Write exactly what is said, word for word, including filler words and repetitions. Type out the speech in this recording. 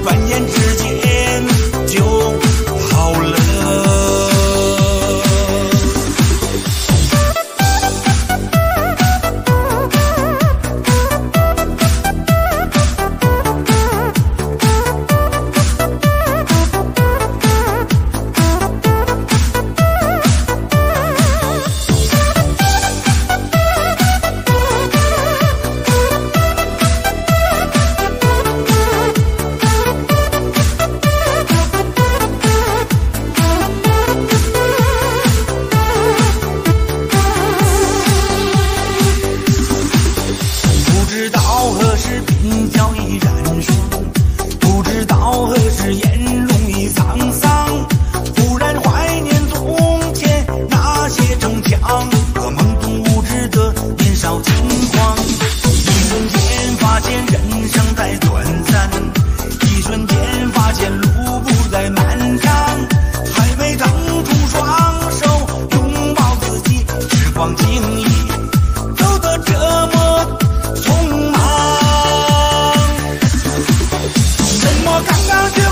转眼之间就好了。鬓角已染霜，不知道何时颜容已沧桑。忽然怀念从前那些逞强和懵懂无知的年少轻狂。一瞬间发现人生在短暂，一瞬间发现路不再漫长。还没腾出双手拥抱自己，时光轻易走得这么匆忙。什么刚刚就